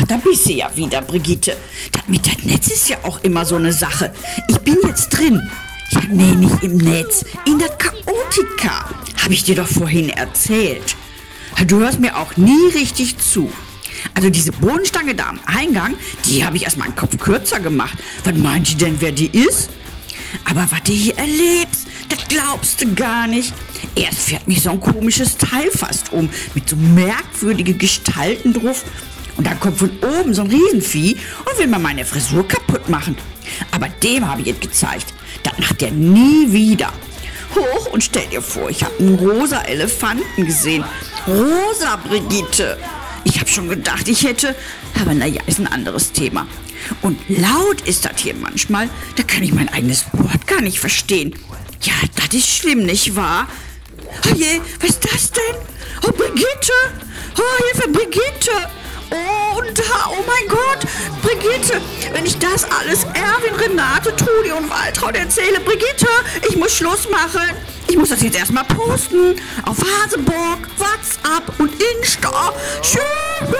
Da bist du ja wieder, Brigitte. Das mit dem Netz ist ja auch immer so eine Sache. Ich bin jetzt drin. Ja, nee, nicht im Netz. In der Chaotica. Habe ich dir doch vorhin erzählt. Du hörst mir auch nie richtig zu. Also diese Bohnenstange da am Eingang, die habe ich erst meinen Kopf kürzer gemacht. Was meint ihr denn, wer die ist? Aber was du hier erlebst, das glaubst du gar nicht. Erst fährt mich so ein komisches Teil fast um, mit so merkwürdigen Gestalten drauf. Und dann kommt von oben so ein Riesenvieh und will mir meine Frisur kaputt machen. Aber dem habe ich jetzt gezeigt. Das macht er nie wieder. Hoch und stell dir vor, ich habe einen rosa Elefanten gesehen. Rosa, Brigitte. Ich habe schon gedacht, ich hätte, aber naja, ist ein anderes Thema. Und laut ist das hier manchmal, da kann ich mein eigenes Wort gar nicht verstehen. Ja, das ist schlimm, nicht wahr? Oh je, was ist das denn? Oh, Brigitte! Oh, Hilfe, Brigitte! Oh, und da, oh mein Gott, Brigitte, wenn ich das alles Erwin, Renate, Trudi und Waltraud erzähle, Brigitte, ich muss Schluss machen. Ich muss das jetzt erstmal posten auf Facebook, WhatsApp und Insta. Tschüss.